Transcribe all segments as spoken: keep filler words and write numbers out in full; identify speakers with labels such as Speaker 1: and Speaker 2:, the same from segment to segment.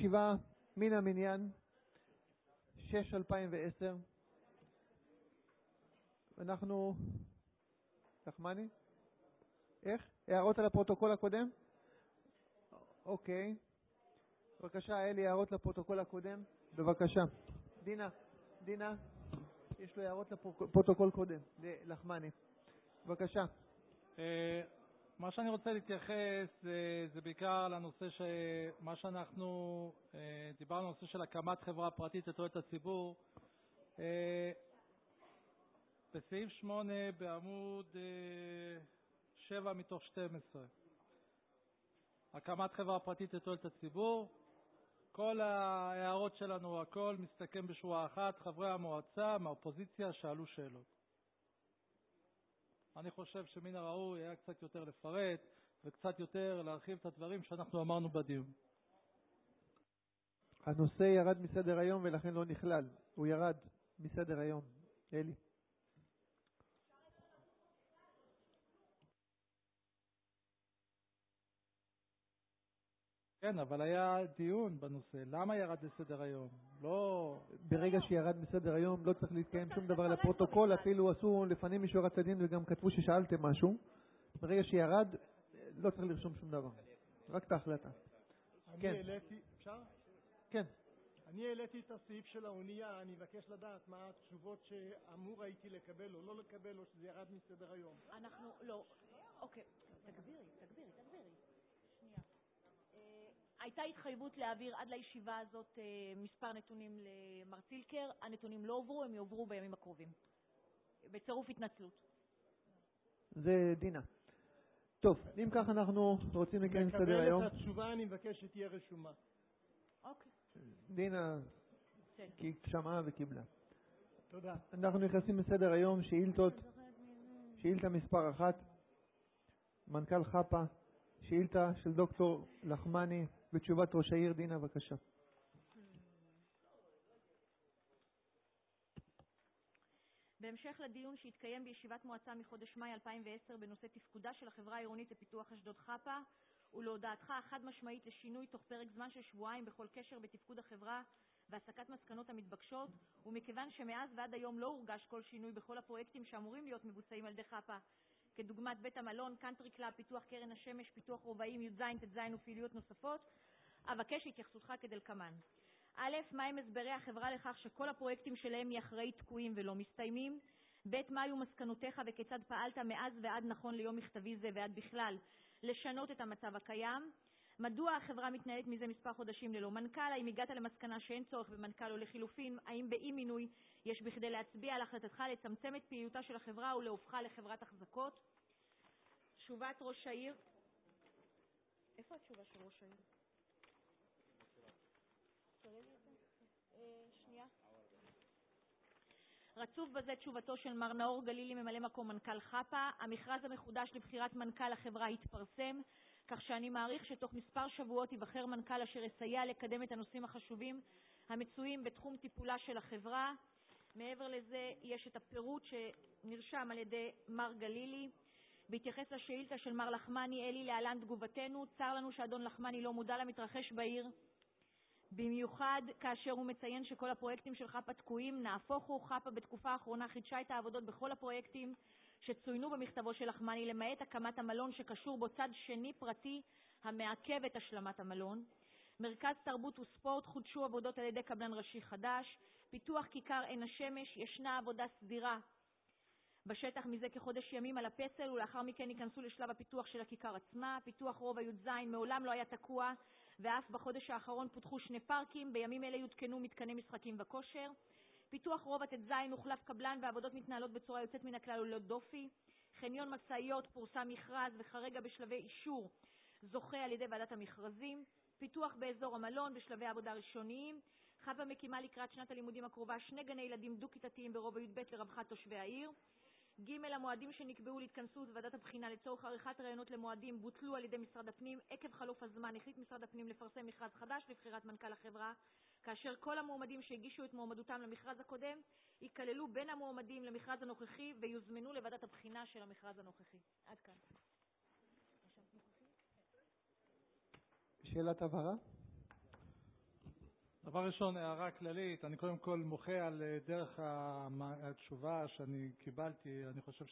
Speaker 1: ישיבה מן המניין, שש אלפיים ועשר. אנחנו, נחמני? איך? הערות על הפרוטוקול הקודם? אוקיי. בבקשה, אלי, הערות לפרוטוקול הקודם. בבקשה. דינה, דינה, יש לו הערות לפרוטוקול קודם, לחמני. בבקשה.
Speaker 2: מה שאני רוצה להתייחס זה, זה בעיקר לנושא שמה שאנחנו דיברנו, נושא של הקמת חברה פרטית לתועלת הציבור. בסעיף שמונה בעמוד שבע מתוך שתים עשרה. הקמת חברה פרטית לתועלת הציבור. כל ההערות שלנו, הכל מסתכם בשורה אחת. חברי המועצה מהאופוזיציה שאלו שאלות. אני חושב שמן הראוי היה קצת יותר לפרט וקצת יותר להרחיב את הדברים שאנחנו אמרנו בדיון.
Speaker 1: הנושא ירד מסדר היום ולכן לא נכלל. הוא ירד מסדר היום. אלי.
Speaker 2: כן, אבל היה דיון בנושא. למה ירד לסדר היום? לא...
Speaker 1: ברגע שירד מסדר היום לא צריך להתקיים שום דבר לפרוטוקול, אפילו עשו לפנים משורת הדין וגם כתבו ששאלתם משהו. ברגע שירד לא צריך לרשום שום דבר. רק את ההחלטה.
Speaker 3: אני העליתי, אפשר?
Speaker 1: כן.
Speaker 3: אני העליתי את הסעיף של האונייה, אני מבקש לדעת מה התשובות שאמור הייתי לקבל או לא לקבל או שזה ירד מסדר היום.
Speaker 4: אנחנו, לא, אוקיי, תגבירי, תגבירי, תגבירי. שנייה. הייתה התחייבות להעביר עד לישיבה הזאת מספר נתונים למר צילקר, הנתונים לא עוברו, הם יעברו בימים הקרובים. בצירוף התנצלות.
Speaker 1: זה דינה. טוב, אם כך אנחנו רוצים לקיים סדר היום.
Speaker 3: לקבל את התשובה אני מבקש שתהיה רשומה.
Speaker 4: אוקיי.
Speaker 1: דינה כי שמעה וקיבלה.
Speaker 3: תודה.
Speaker 1: אנחנו נכנסים לסדר היום, שאילתות, שאילתה מספר אחת, מנכ"ל חפה, שאילתה של דוקטור לחמני, בתשובת ראש העיר. דינה, בבקשה.
Speaker 4: בהמשך לדיון שהתקיים בישיבת מועצה מחודש מאי אלפיים ועשר בנושא תפקודה של החברה העירונית לפיתוח אשדוד חפה, ולהודעתך החד משמעית לשינוי תוך פרק זמן של שבועיים בכל קשר בתפקוד החברה והסקת מסקנות המתבקשות, ומכיוון שמאז ועד היום לא הורגש כל שינוי בכל הפרויקטים שאמורים להיות מבוצעים על ידי חפה, כדוגמת בית המלון, קאנטרי קלאב, פיתוח קרן השמש, פיתוח רובעים, י"ז, ט"ז ופעילויות נוספות, אבקש התייחסותך כדלקמן. א', מהם הסברי החברה לכך שכל הפרויקטים שלהם היא אחראית תקועים ולא מסתיימים? ב', מה היו מסקנותיך וכיצד פעלת מאז ועד נכון ליום מכתבי זה ועד בכלל לשנות את המצב הקיים? מדוע החברה מתנהלת מזה מספר חודשים ללא מנכ"ל? האם הגעת למסקנה שאין צורך במנכ"ל או לחילופין? האם באי מינוי יש בכדי להצביע על החלטתך לצמצם את פעילותה של החברה ולהופכה לחברת החזקות? תשובת ראש העיר. איפה התשובה של ראש העיר? שנייה. רצוף בזה תשובתו של מר נאור גלילי, ממלא מקום מנכ"ל חפה. המכרז המחודש לבחירת מנכ"ל החברה התפרסם, כך שאני מעריך שתוך מספר שבועות ייבחר מנכ"ל אשר יסייע לקדם את הנושאים החשובים המצויים בתחום טיפולה של החברה. מעבר לזה יש את הפירוט שנרשם על ידי מר גלילי. בהתייחס לשאילתה של מר לחמני, אלי, להלן תגובתנו. צר לנו שאדון לחמני לא מודע למתרחש בעיר, במיוחד כאשר הוא מציין שכל הפרויקטים של חפה תקועים. נהפוך הוא, חפה בתקופה האחרונה חידשה את העבודות בכל הפרויקטים שצוינו במכתבו של לחמני, למעט הקמת המלון שקשור בו צד שני פרטי המעכב את השלמת המלון. מרכז תרבות וספורט, חודשו עבודות על ידי קבלן ראשי חדש. פיתוח כיכר עין השמש, ישנה עבודה סדירה בשטח מזה כחודש ימים על הפסל, ולאחר מכן ייכנסו לשלב הפיתוח של הכיכר עצמה. פיתוח רובע י"ז מעולם לא היה תקוע, ואף בחודש האחרון פותחו שני פארקים. בימים אלה יותקנו מתקני משחקים וכושר. פיתוח רובע ט"ז הוחלף קבלן והעבודות מתנהלות בצורה יוצאת מן הכלל וללא דופי. חניון משאיות פורסם מכרז וכרגע בשלבי אישור זוכה על ידי ועדת המכרזים. פיתוח באזור המלון בשלבי עבודה ראשוניים. חפה מקימה לקראת שנת הלימודים הקרובה שני גני ילדים דו-כיתתיים ברובע י"ב לרווחת תושבי העיר. ג' המועדים שנקבעו להתכנסות ועדת הבחינה לצורך עריכת רעיונות למועדים בוטלו על ידי משרד הפנים. עקב חלוף הזמן החליט משרד הפנים לפרסם מכרז חדש לבחירת מנכ"ל החברה, כאשר כל המועמדים שהגישו את מועמדותם למכרז הקודם ייכללו בין המועמדים למכרז הנוכחי ויוזמנו לוועדת הבחינה של המכרז הנוכחי. עד כאן.
Speaker 1: שאלת הבהרה?
Speaker 2: דבר ראשון, הערה כללית, אני קודם כל מוחה על דרך התשובה שאני קיבלתי. אני חושב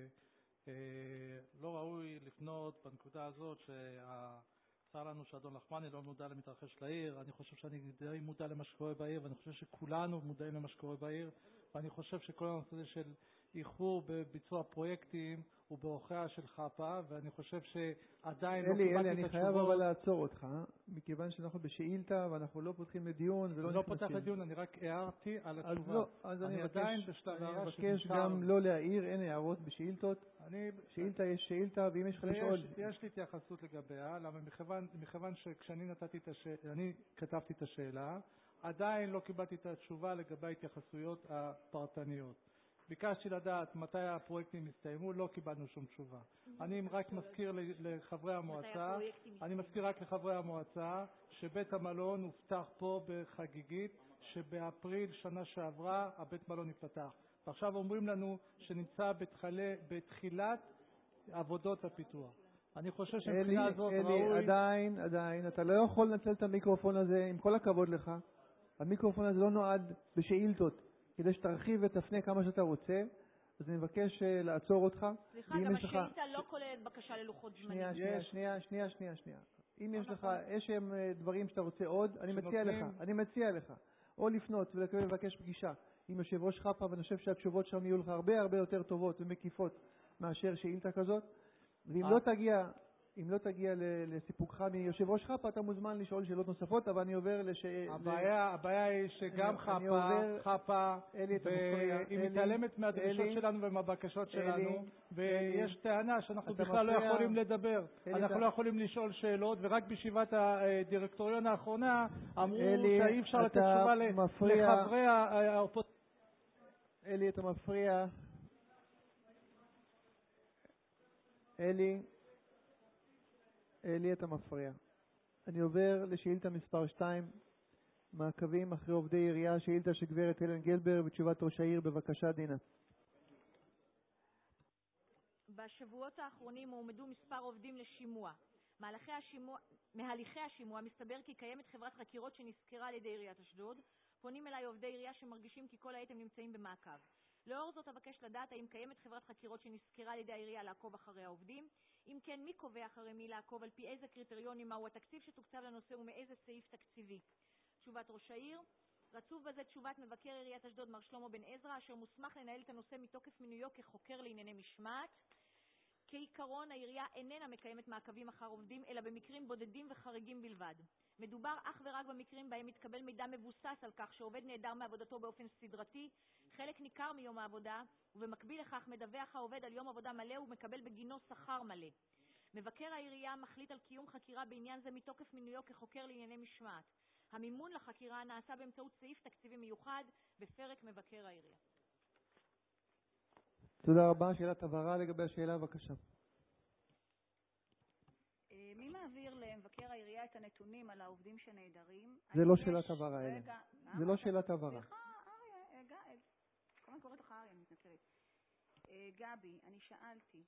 Speaker 2: שלא ראוי לפנות בנקודה הזאת שצר לנו שאדון לחמני לא מודע למתרחש לעיר. אני חושב שאני די מודע למה שקורה בעיר, ואני חושב שכולנו מודעים למה שקורה בעיר, ואני חושב שכל הנושא הזה של איחור בביצוע פרויקטים הוא באורחיה של חפה, ואני חושב שעדיין לא קיבלתי את התשובות.
Speaker 1: אלי, אני חייב אבל לעצור אותך, מכיוון שאנחנו בשאילתה ואנחנו לא פותחים לדיון ולא
Speaker 2: לא פותח לדיון, אני רק הערתי על התשובה.
Speaker 1: אז לא, אז אני מבקש גם לא להעיר, אין הערות בשאילתות. שאילתה יש שאילתה, ואם יש לך לשאול...
Speaker 2: יש לי התייחסות לגביה, למה מכיוון שכשאני נתתי את השאלה, אני כתבתי את השאלה, עדיין לא קיבלתי את התשובה לגבי ההתייחסויות הפרטניות. ביקשתי לדעת מתי הפרויקטים הסתיימו, לא קיבלנו שום תשובה. אני רק מזכיר לחברי המועצה, אני מזכיר רק לחברי המועצה שבית המלון הובטח פה בחגיגית שבאפריל שנה שעברה הבית מלון יפתח. ועכשיו אומרים לנו שנמצא בתחלה, בתחילת עבודות הפיתוח. אני חושב שמבחינה הזאת ראוי...
Speaker 1: אלי, עדיין, עדיין, אתה לא יכול לנצל את המיקרופון הזה, עם כל הכבוד לך. המיקרופון הזה לא נועד בשאילתות. כדי שתרחיב ותפנה כמה שאתה רוצה, אז אני מבקש לעצור אותך.
Speaker 4: סליחה, גם השאילתה לא כוללת בקשה ללוחות זמנים.
Speaker 1: שנייה, שנייה, שנייה, שנייה, שנייה. אם יש לך איזשהם דברים שאתה רוצה עוד, אני מציע לך, אני מציע לך, או לפנות ולבקש פגישה עם יושב ראש חפה, ואני חושב שהתשובות שם יהיו לך הרבה הרבה יותר טובות ומקיפות מאשר שאילתה כזאת. ואם לא תגיע... אם לא תגיע לסיפוקך מיושב ראש חפה, אתה מוזמן לשאול שאלות נוספות, אבל אני עובר לש...
Speaker 2: הבעיה, הבעיה היא שגם חפה, חפה, היא מתעלמת מהדרישות שלנו ומהבקשות שלנו, ויש טענה שאנחנו בכלל לא יכולים לדבר. אנחנו לא יכולים לשאול שאלות, ורק בישיבת הדירקטוריון האחרונה אמרו שאי אפשר לתת תשובה לחברי האופוזיציה.
Speaker 1: אלי, אתה מפריע. אלי. אלי, אתה מפריע. אני עובר לשאילתה מספר שתיים, מעקבים אחרי עובדי עירייה, שאילתה של גברת הלן גלבר ותשובת ראש העיר. בבקשה, דינה.
Speaker 4: בשבועות האחרונים הועמדו מספר עובדים לשימוע. מהלכי השימוע, מהליכי השימוע מסתבר כי קיימת חברת חקירות שנזכרה על ידי עיריית אשדוד. פונים אליי עובדי עירייה שמרגישים כי כל העת הם נמצאים במעקב. לאור זאת אבקש לדעת האם קיימת חברת חקירות שנזכרה על ידי העירייה לעקוב אחרי העובדים. אם כן, מי קובע אחרי מי לעקוב, על פי איזה קריטריונים, מהו התקציב שתוקצב לנושא ומאיזה סעיף תקציבי? תשובת ראש העיר. רצוף בזה תשובת מבקר עיריית אשדוד מר שלמה בן עזרא, אשר מוסמך לנהל את הנושא מתוקף מינויו כחוקר לענייני משמעת. כעיקרון, העירייה איננה מקיימת מעקבים אחר עובדים, אלא במקרים בודדים וחריגים בלבד. מדובר אך ורק במקרים בהם מתקבל מידע מבוסס על כך שעובד נעדר מעבודתו באופן סדרתי, חלק ניכר מיום העבודה, ובמקביל לכך מדווח העובד על יום עבודה מלא ומקבל בגינו שכר מלא. מבקר העירייה מחליט על קיום חקירה בעניין זה מתוקף מינויו כחוקר לענייני משמעת. המימון לחקירה נעשה באמצעות סעיף תקציבי מיוחד בפרק מבקר העירייה.
Speaker 1: תודה רבה. שאלת הבהרה לגבי השאלה, בבקשה.
Speaker 5: מי מעביר למבקר העירייה את הנתונים על העובדים שנעדרים?
Speaker 1: זה לא שאלת הבהרה, אלה. זה לא שאלת הבהרה.
Speaker 5: סליחה, אריה, כמה קוראת לך אריה, אני מתנצלת. גבי, אני שאלתי,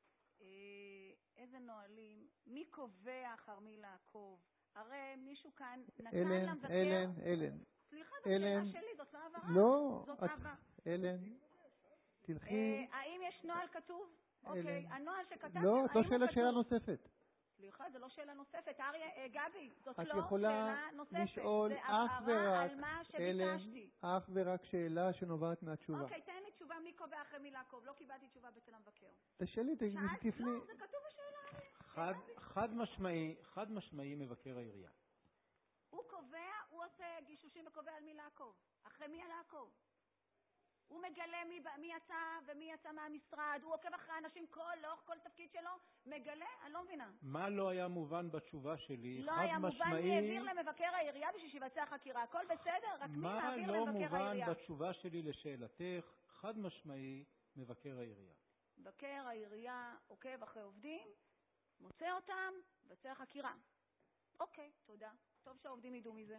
Speaker 5: איזה נועלים, מי קובע אחר מי לעקוב? הרי מישהו כאן נתן למבקר...
Speaker 1: אלן, אלן.
Speaker 5: סליחה, זאת שאלה שלי, זאת לא הבהרה.
Speaker 1: לא,
Speaker 5: זאת הבהרה.
Speaker 1: אלן, תלכי...
Speaker 5: האם יש נועל כתוב? אוקיי, הנועל שכתבתם,
Speaker 1: לא, את לא שאלה שאלה נוספת.
Speaker 5: סליחה, זה לא שאלה נוספת. אריה, גבי, זאת
Speaker 1: את
Speaker 5: לא שאלה נוספת.
Speaker 1: את יכולה לשאול אך ורק,
Speaker 5: אלן,
Speaker 1: אך ורק שאלה שנובעת מהתשובה.
Speaker 5: אוקיי, תן לי תשובה מי קובע אחרי מי לעקוב. לא קיבלתי תשובה אצל המבקר.
Speaker 1: תשאלי, תפני.
Speaker 5: לא, זה כתוב בשאלה.
Speaker 6: חד, חד משמעי, חד משמעי מבקר העירייה.
Speaker 5: הוא קובע, הוא עושה גישושים וקובע על מי לעקוב. אחרי מי לעקוב. הוא מגלה מי, מי יצא ומי יצא מהמשרד, הוא עוקב אחרי אנשים כל, לאורך כל תפקיד שלו, מגלה, אני לא מבינה.
Speaker 6: מה לא היה מובן בתשובה שלי?
Speaker 5: לא
Speaker 6: חד
Speaker 5: היה
Speaker 6: משמעי...
Speaker 5: מובן, מי העביר למבקר העירייה בשביל שיבצע חקירה, הכל בסדר, רק מי מעביר
Speaker 6: לא
Speaker 5: למבקר העירייה?
Speaker 6: מה לא מובן בתשובה שלי לשאלתך? חד משמעי מבקר העירייה.
Speaker 5: מבקר העירייה עוקב אחרי עובדים, מוצא אותם, מבצע חקירה. אוקיי, תודה. טוב שהעובדים ידעו מזה.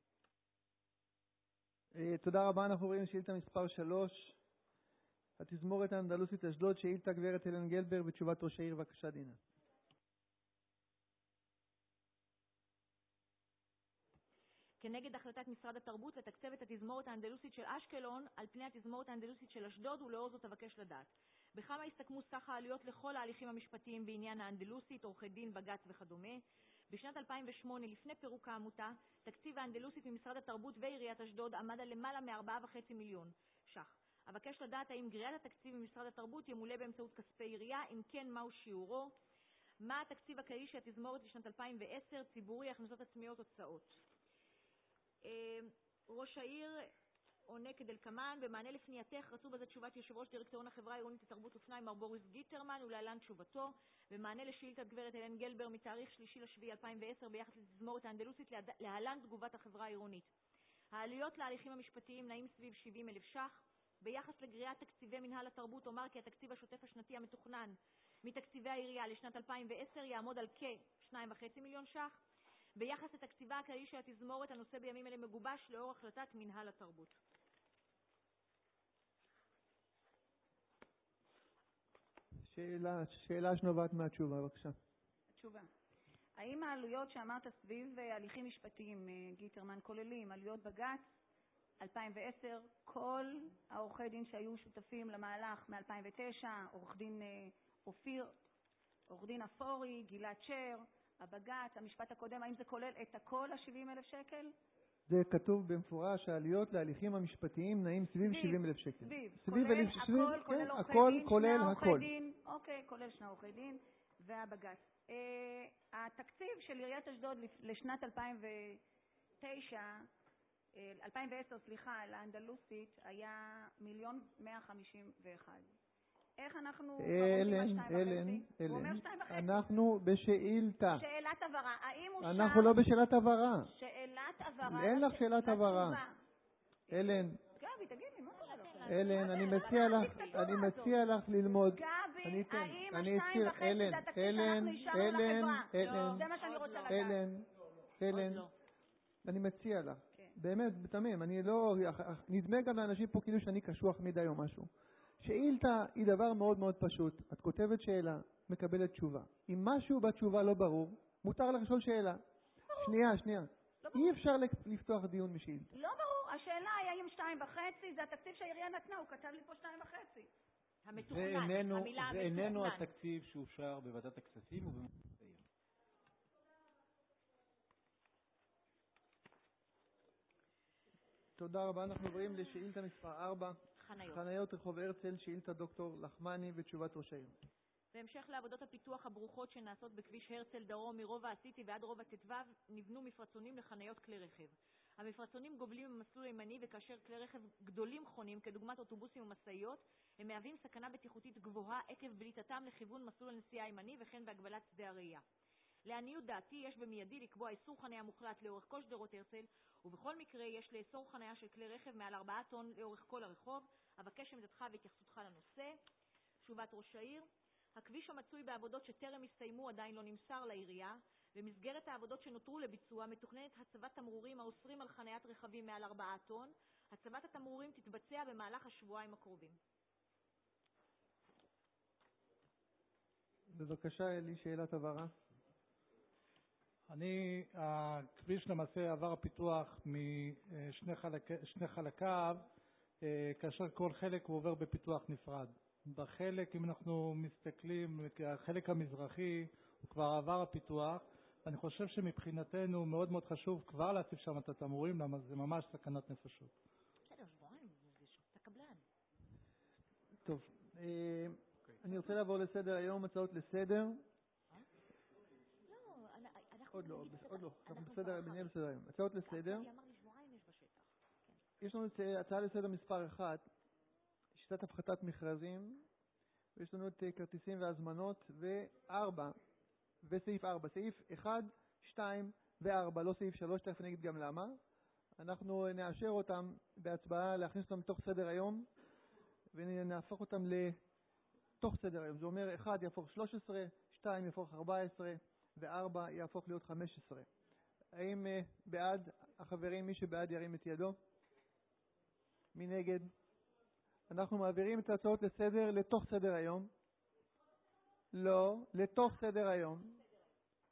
Speaker 1: תודה רבה. אנחנו עוברים לשאילתה מספר שלוש. התזמורת האנדלוסית אשדוד, שאילתה גברת הלן גלבר ותשובת ראש העיר. בבקשה, דינה.
Speaker 4: כנגד החלטת משרד התרבות לתקצב את התזמורת האנדלוסית של אשקלון על פני התזמורת האנדלוסית של אשדוד, ולאור זאת אבקש לדעת בכמה הסתכמו סך העלויות לכל ההליכים המשפטיים בעניין האנדלוסית, עורכי דין, בג"ץ וכדומה. בשנת אלפיים ושמונה, לפני פירוק העמותה, תקציב האנדלוסית ממשרד התרבות ועיריית אשדוד עמד על למעלה מ-ארבעה וחצי מיליון ש"ח. אבקש לדעת האם גריעת התקציב ממשרד התרבות ימולא באמצעות כספי עירייה, אם כן מהו שיעורו, מה התקציב הכללי של התזמורת לשנת אלפיים ועשר, ציבורי, הכנסות עצמיות, הוצאות. ראש העיר עונה כדלקמן: במענה לפנייתך רצו בזה תשובת יושב ראש דירקטוריון החברה העירונית לתרבות ופנאי מר בוריס גיטרמן, ולהלן תשובתו. במענה לשאילתת גברת אלן גלבר מתאריך שלישי לשביעי אלפיים ועשר ביחס לתזמורת האנדלוסית, להלן תגובת החברה העירונית. העלויות להליכים המשפטיים נעים סביב שבעים אלף ש"ח. ביחס לגריעת תקציבי מנהל התרבות אומר כי התקציב השוטף השנתי המתוכנן מתקציבי העירייה לשנת אלפיים ועשר יעמוד על כ-שניים וחצי מיליון ש"ח. ביחס לתקציבה הכללי של התזמורת, הנושא בימים אלה מגובש לאור החלטת מנהל התרבות.
Speaker 1: שאלה, שאלה שנובעת מהתשובה, בבקשה.
Speaker 5: התשובה. האם העלויות שאמרת סביב הליכים משפטיים, גיטרמן, כוללים עלויות בג"ץ אלפיים ועשר, כל העורכי דין שהיו שותפים למהלך מ-אלפיים ותשע, עורך דין אופיר, עורך דין אפורי, גלעד שר, הבג"ץ, המשפט הקודם, האם זה כולל את הכל ה-שבעים אלף שקל?
Speaker 1: זה כתוב במפורש, העלויות להליכים המשפטיים נעים סביב שבעים אלף שקל.
Speaker 5: סביב,
Speaker 1: סביב
Speaker 5: כולל
Speaker 1: אלף,
Speaker 5: הכל,
Speaker 1: סביב,
Speaker 5: כולל
Speaker 1: כן,
Speaker 5: עורכי
Speaker 1: הכל,
Speaker 5: דין,
Speaker 1: כולל
Speaker 5: שני
Speaker 1: הכל.
Speaker 5: עורכי דין, אוקיי, כולל שני עורכי דין והבג"ץ. אה, התקציב של עיריית אשדוד לשנת אלפיים ותשע, אלפיים ועשר, סליחה, לאנדלוסית היה מיליון מאה חמישים ואחד. איך אנחנו עומדים על שתיים וחצי? הוא אומר שתיים וחצי.
Speaker 1: אנחנו בשאילתה.
Speaker 5: שאלת הבהרה. האם אושר?
Speaker 1: אנחנו לא בשאלת הבהרה.
Speaker 5: שאלת הבהרה.
Speaker 1: אין לך שאלת הבהרה. אלן.
Speaker 5: גבי, תגיד לי, מה קורה לך?
Speaker 1: אלן, אני מציע לך, אני מציע לך ללמוד.
Speaker 5: גבי, האם השתיים וחצי זה התקציב שאנחנו אישרנו לחברה? זה מה שאני רוצה לדעת.
Speaker 1: אלן, אלן, אני מציע לך. באמת, בתמים, אני לא, נדמה גם לאנשים פה כאילו שאני קשוח מדי או משהו. שאילתה היא דבר מאוד מאוד פשוט. את כותבת שאלה, מקבלת תשובה. אם משהו בתשובה לא ברור, מותר לך לשאול שאלה. שנייה, שנייה. אי אפשר לפתוח דיון משאילתה.
Speaker 5: לא ברור. השאלה היא האם שתיים וחצי, זה התקציב שהעירייה נתנה, הוא כתב לי פה שתיים וחצי.
Speaker 4: המתוכנן, המילה המתוכנן.
Speaker 6: זה איננו התקציב שאושר בוועדת הכספים ובמועצת העיר.
Speaker 1: תודה רבה. אנחנו עוברים לשאילתה מספר ארבע.
Speaker 4: חניות.
Speaker 1: חניות רחוב הרצל, שאילתה דוקטור לחמני ותשובת ראש העיר.
Speaker 4: בהמשך לעבודות הפיתוח הברוכות שנעשות בכביש הרצל דרום מרובע הסיטי ועד רובע ט"ו, נבנו מפרצונים לחניות כלי רכב. המפרצונים גובלים במסלול הימני, וכאשר כלי רכב גדולים חונים כדוגמת אוטובוסים ומשאיות, הם מהווים סכנה בטיחותית גבוהה עקב בליטתם לכיוון מסלול הנסיעה הימני וכן בהגבלת שדה הראייה. לעניות דעתי יש במיידי לקבוע איסור חניה מוחלט לאורך כל שדרות הרצל, ובכל מקרה יש לאסור חניה של כלי רכב מעל ארבעה טון לאורך כל הרחוב. אבקש עמדתך והתייחסותך לנושא. תשובת ראש העיר: הכביש המצוי בעבודות שטרם הסתיימו עדיין לא נמסר לעירייה. במסגרת העבודות שנותרו לביצוע מתוכננת הצבת תמרורים האוסרים על חניית רכבים מעל ארבעה טון. הצבת התמרורים תתבצע במהלך השבועיים הקרובים.
Speaker 1: בבקשה, אלי, שאלת הבהרה.
Speaker 2: אני, הכביש למעשה עבר הפיתוח משני חלק, שני חלקיו, כאשר כל חלק הוא עובר בפיתוח נפרד. בחלק, אם אנחנו מסתכלים, החלק המזרחי הוא כבר עבר הפיתוח. אני חושב שמבחינתנו מאוד מאוד חשוב כבר להציב שם את התמרורים, למה זה ממש סכנת נפשות.
Speaker 4: בסדר, שבועיים, זה שופט הקבלן.
Speaker 1: טוב, אני רוצה לעבור לסדר היום, הצעות לסדר. עוד לא, עוד לא, אנחנו בסדר, בנהיה בסדר היום. הצעות לסדר. יש לנו הצעה לסדר מספר אחת, שיטת הפחתת מכרזים, ויש לנו את כרטיסים והזמנות, וארבע, וסעיף ארבע, סעיף אחד, שתיים וארבע, לא סעיף שלוש, תכף נגיד גם למה. אנחנו נאשר אותם בהצבעה, להכניס אותם לתוך סדר היום, ונהפוך אותם לתוך סדר היום. זה אומר, אחד יהפוך שלוש עשרה, שתיים יהפוך ארבע עשרה, וארבע יהפוך להיות חמש עשרה. האם uh, בעד החברים, מי שבעד ירים את ידו? מי נגד? אנחנו מעבירים את ההצעות לסדר לתוך סדר היום. לא, לתוך סדר היום.